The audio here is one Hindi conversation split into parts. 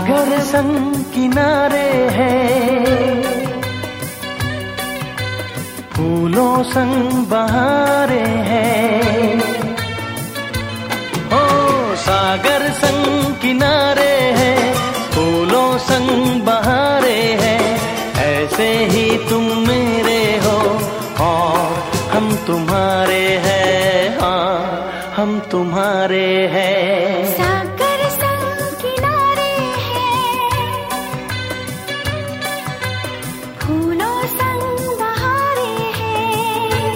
सागर संग किनारे हैं, फूलों संग बहारे हैं। ओ सागर संग किनारे हैं, फूलों संग बहारे हैं। ऐसे ही तुम मेरे हो और हम तुम्हारे हैं, हाँ हम तुम्हारे हैं। सागर संग किनारे हैं, फूलों संग बहारे हैं।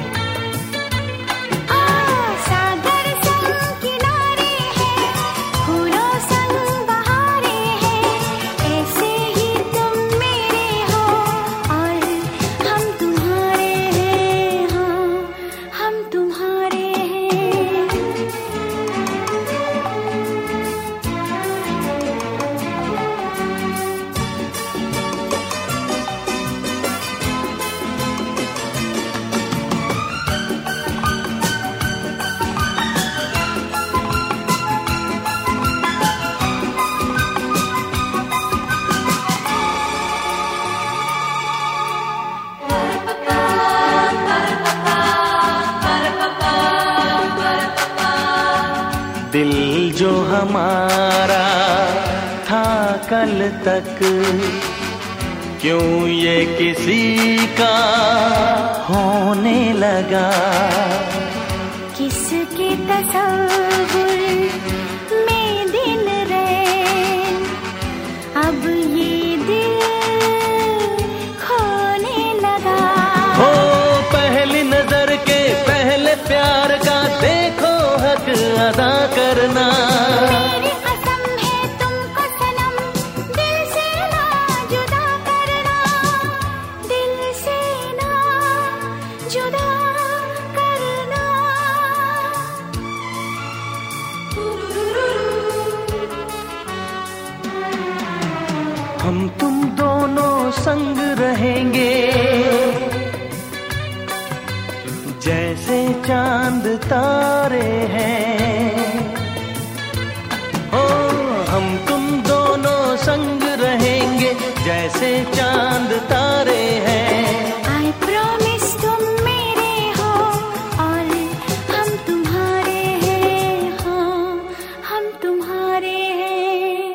सागर संग किनारे हैं, फूलों संग बहारे हैं। ऐसे ही तुम मेरे हो और हम तुम्हारे हैं, हाँ हम तुम्हारे हैं। दिल जो हमारा था कल तक, क्यों ये किसी का होने लगा। किसके तसव्वुर में दिन रैन, अब ये दिल खोने लगा। हो पहली नजर के पहले प्यार का देखो हक अदा करना। मेरी कसम है तुमको सनम, दिल से ना जुदा करना, दिल से ना जुदा करना। हम तुम दोनों संग रहेंगे, जैसे चांद तारे हैं। ओ हम तुम दोनों संग रहेंगे, जैसे चांद तारे हैं। I promise तुम मेरे हो और हम तुम्हारे हैं, हाँ हम तुम्हारे हैं।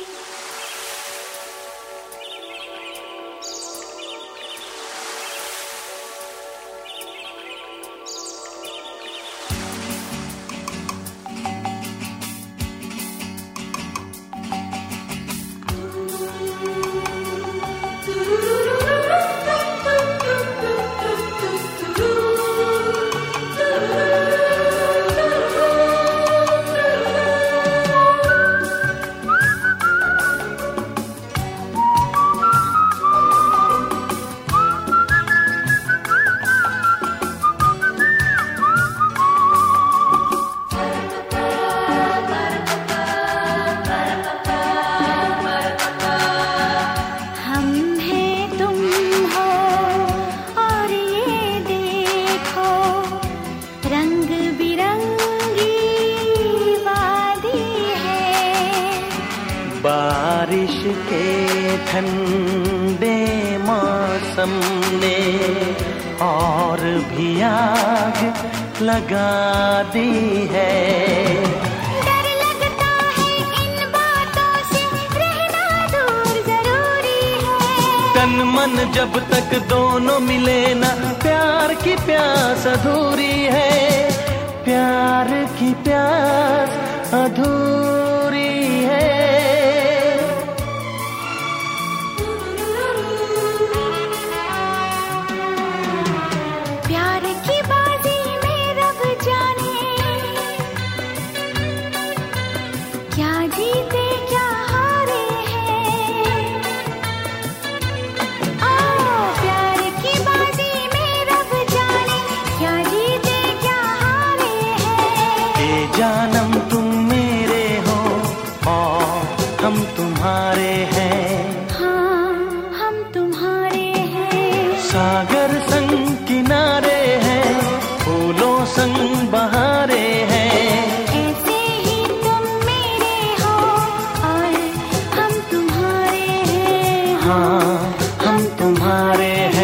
बारिश के ठंडे मौसम ने और भी आग लगा दी है। डर लगता है इन बातों से, रहना दूर जरूरी है। तन मन जब तक दोनों मिले ना, प्यार की प्यास अधूरी है। प्यार की प्यास अधूरी है। प्यार की बाजी में रब जाने, क्या जीते क्या हारे हैं। प्यार की बाजी में रब जाने, क्या जीते क्या हारे हैं। ये जानम तुम मेरे हो हम तुम्हारे हैं।